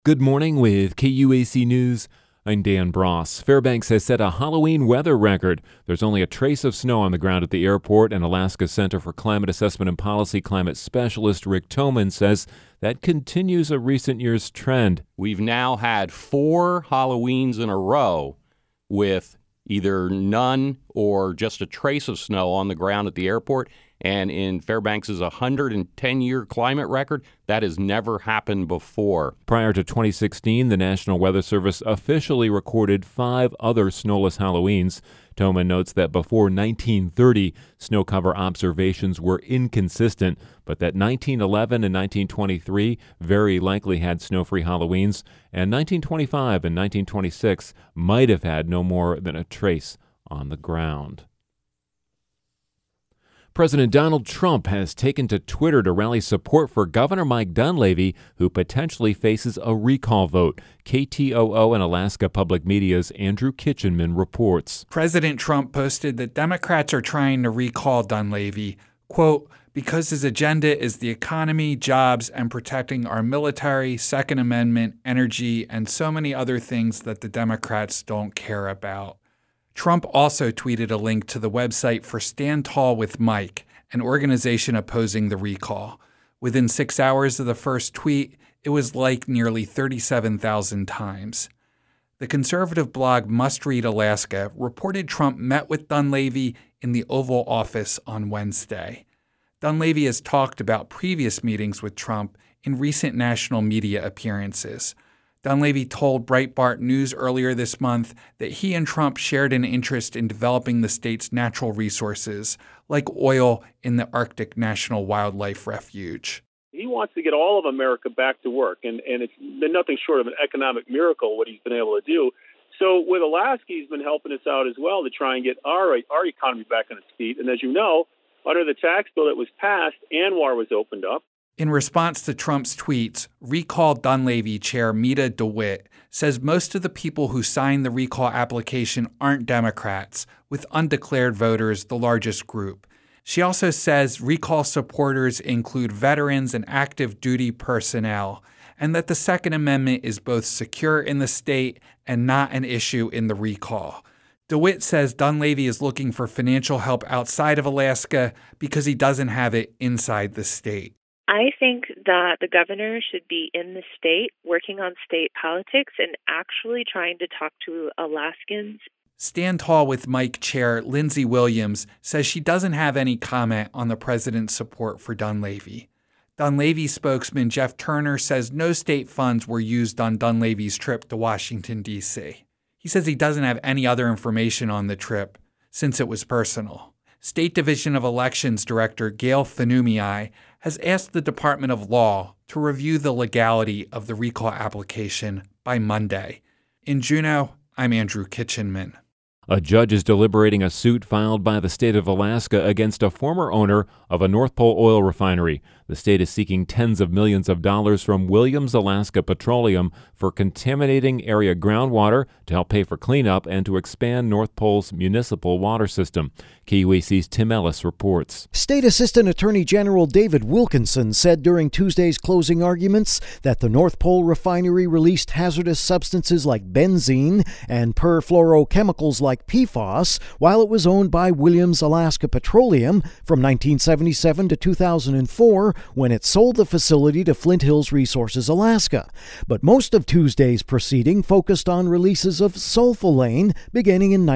Good morning with KUAC News. I'm Dan Bross. Fairbanks has set a Halloween weather record. There's only a trace of snow on the ground at the airport, and Alaska Center for Climate Assessment and Policy climate specialist Rick Toman says that continues a recent year's trend. We've now had 4 Halloweens in a row with either none or just a trace of snow on the ground at the airport. And in Fairbanks' 110-year climate record, that has never happened before. Prior to 2016, the National Weather Service officially recorded 5 other snowless Halloweens. Toman notes that before 1930, snow cover observations were inconsistent, but that 1911 and 1923 very likely had snow-free Halloweens, and 1925 and 1926 might have had no more than a trace on the ground. President Donald Trump has taken to Twitter to rally support for Governor Mike Dunleavy, who potentially faces a recall vote. KTOO and Alaska Public Media's Andrew Kitchenman reports. President Trump posted that Democrats are trying to recall Dunleavy, quote, because his agenda is the economy, jobs, and protecting our military, Second Amendment, energy, and so many other things that the Democrats don't care about. Trump also tweeted a link to the website for Stand Tall with Mike, an organization opposing the recall. Within 6 hours of the first tweet, it was liked nearly 37,000 times. The conservative blog Must Read Alaska reported Trump met with Dunleavy in the Oval Office on Wednesday. Dunleavy has talked about previous meetings with Trump in recent national media appearances. Dunleavy told Breitbart News earlier this month that he and Trump shared an interest in developing the state's natural resources, like oil in the Arctic National Wildlife Refuge. He wants to get all of America back to work, and it's been nothing short of an economic miracle what he's been able to do. So with Alaska, he's been helping us out as well to try and get our economy back on its feet. And as you know, under the tax bill that was passed, ANWR was opened up. In response to Trump's tweets, Recall Dunleavy Chair Meta DeWitt says most of the people who signed the recall application aren't Democrats, with undeclared voters the largest group. She also says recall supporters include veterans and active duty personnel, and that the Second Amendment is both secure in the state and not an issue in the recall. DeWitt says Dunleavy is looking for financial help outside of Alaska because he doesn't have it inside the state. I think that the governor should be in the state, working on state politics, and actually trying to talk to Alaskans. Stand Tall with Mike Chair Lindsey Williams says she doesn't have any comment on the president's support for Dunleavy. Dunleavy spokesman Jeff Turner says no state funds were used on Dunleavy's trip to Washington, D.C. He says he doesn't have any other information on the trip since it was personal. State Division of Elections Director Gail Fanumii has asked the Department of Law to review the legality of the recall application by Monday. In Juneau, I'm Andrew Kitchenman. A judge is deliberating a suit filed by the state of Alaska against a former owner of a North Pole oil refinery. The state is seeking tens of millions of dollars from Williams Alaska Petroleum for contaminating area groundwater to help pay for cleanup and to expand North Pole's municipal water system. KUAC's Tim Ellis reports. State Assistant Attorney General David Wilkinson said during Tuesday's closing arguments that the North Pole refinery released hazardous substances like benzene and perfluorochemicals like PFAS while it was owned by Williams Alaska Petroleum from 1977 to 2004 when it sold the facility to Flint Hills Resources Alaska. But most of Tuesday's proceeding focused on releases of sulfolane beginning in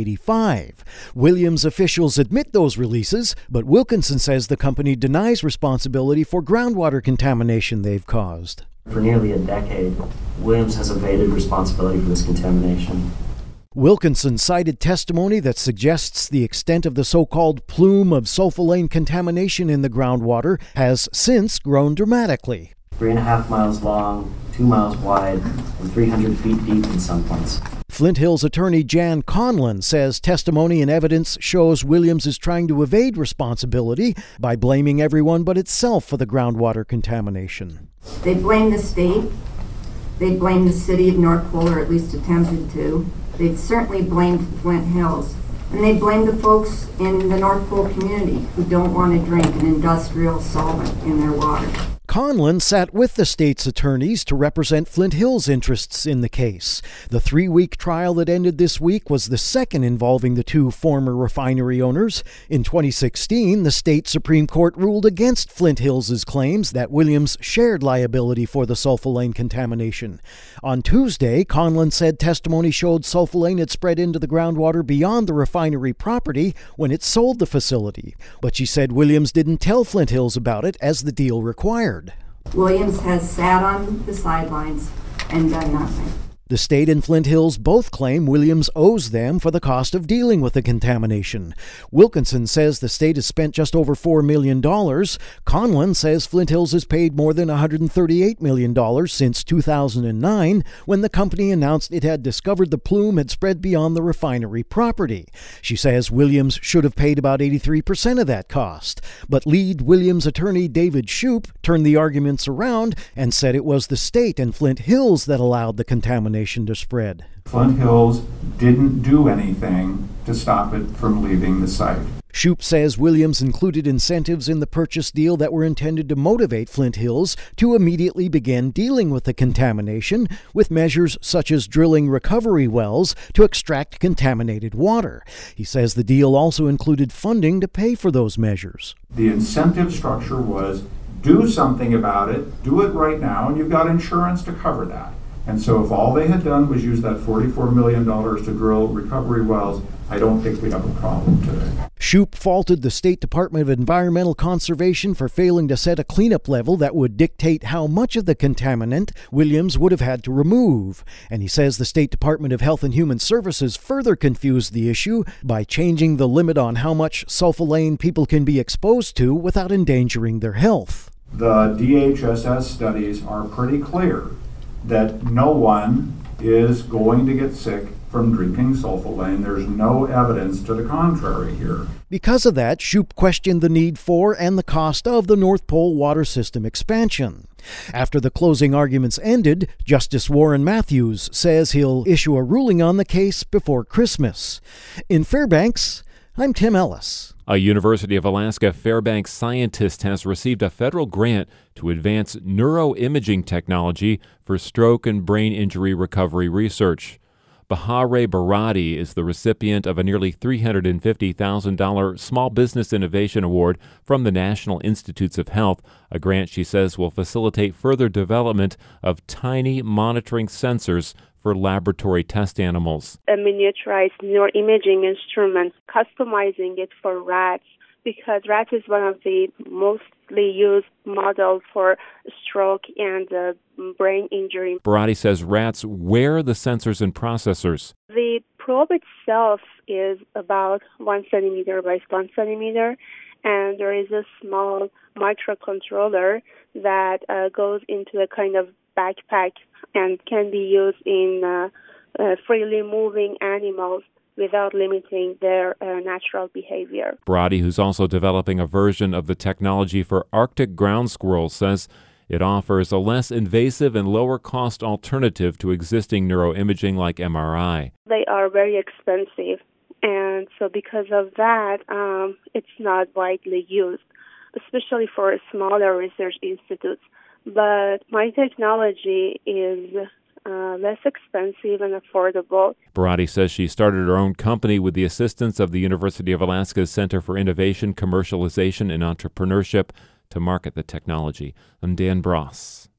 1985. Williams officials admit those releases, but Wilkinson says the company denies responsibility for groundwater contamination they've caused. For nearly a decade, Williams has evaded responsibility for this contamination. Wilkinson cited testimony that suggests the extent of the so-called plume of sulfolane contamination in the groundwater has since grown dramatically. 3.5 miles long, 2 miles wide, and 300 feet deep in some points. Flint Hills attorney Jan Conlon says testimony and evidence shows Williams is trying to evade responsibility by blaming everyone but itself for the groundwater contamination. They blame the state. They blame the city of North Pole, or at least attempted to. They've certainly blamed Flint Hills. And they blame the folks in the North Pole community who don't want to drink an industrial solvent in their water. Conlon sat with the state's attorneys to represent Flint Hill's interests in the case. The 3-week trial that ended this week was the second involving the two former refinery owners. In 2016, the state Supreme Court ruled against Flint Hill's claims that Williams shared liability for the sulfolane contamination. On Tuesday, Conlon said testimony showed sulfolane had spread into the groundwater beyond the refinery property when it sold the facility. But she said Williams didn't tell Flint Hill's about it as the deal required. Williams has sat on the sidelines and done nothing. The state and Flint Hills both claim Williams owes them for the cost of dealing with the contamination. Wilkinson says the state has spent just over $4 million. Conlon says Flint Hills has paid more than $138 million since 2009, when the company announced it had discovered the plume had spread beyond the refinery property. She says Williams should have paid about 83% of that cost. But lead Williams attorney David Shoup turned the arguments around and said it was the state and Flint Hills that allowed the contamination to spread. Flint Hills didn't do anything to stop it from leaving the site. Shoup says Williams included incentives in the purchase deal that were intended to motivate Flint Hills to immediately begin dealing with the contamination, with measures such as drilling recovery wells to extract contaminated water. He says the deal also included funding to pay for those measures. The incentive structure was do something about it, do it right now, and you've got insurance to cover that. And so if all they had done was use that $44 million to drill recovery wells, I don't think we'd have a problem today. Shoup faulted the State Department of Environmental Conservation for failing to set a cleanup level that would dictate how much of the contaminant Williams would have had to remove. And he says the State Department of Health and Human Services further confused the issue by changing the limit on how much sulfolane people can be exposed to without endangering their health. The DHSS studies are pretty clear that no one is going to get sick from drinking sulfolane. There's no evidence to the contrary here. Because of that, Shoup questioned the need for and the cost of the North Pole water system expansion. After the closing arguments ended, Justice Warren Matthews says he'll issue a ruling on the case before Christmas. In Fairbanks, I'm Tim Ellis. A University of Alaska Fairbanks scientist has received a federal grant to advance neuroimaging technology for stroke and brain injury recovery research. Bahare Barati is the recipient of a nearly $350,000 Small Business Innovation Award from the National Institutes of Health, a grant she says will facilitate further development of tiny monitoring sensors for laboratory test animals. A miniaturized neuroimaging instrument, customizing it for rats, because rats is one of the mostly used models for stroke and brain injury. Barati says rats wear the sensors and processors. The probe itself is about 1 centimeter by 1 centimeter, and there is a small microcontroller that goes into a kind of backpack and can be used in freely moving animals without limiting their natural behavior. Barati, who's also developing a version of the technology for Arctic ground squirrels, says it offers a less invasive and lower-cost alternative to existing neuroimaging like MRI. They are very expensive, and so because of that, it's not widely used, especially for smaller research institutes. But my technology is less expensive and affordable. Barati says she started her own company with the assistance of the University of Alaska's Center for Innovation, Commercialization, and Entrepreneurship to market the technology. I'm Dan Bross.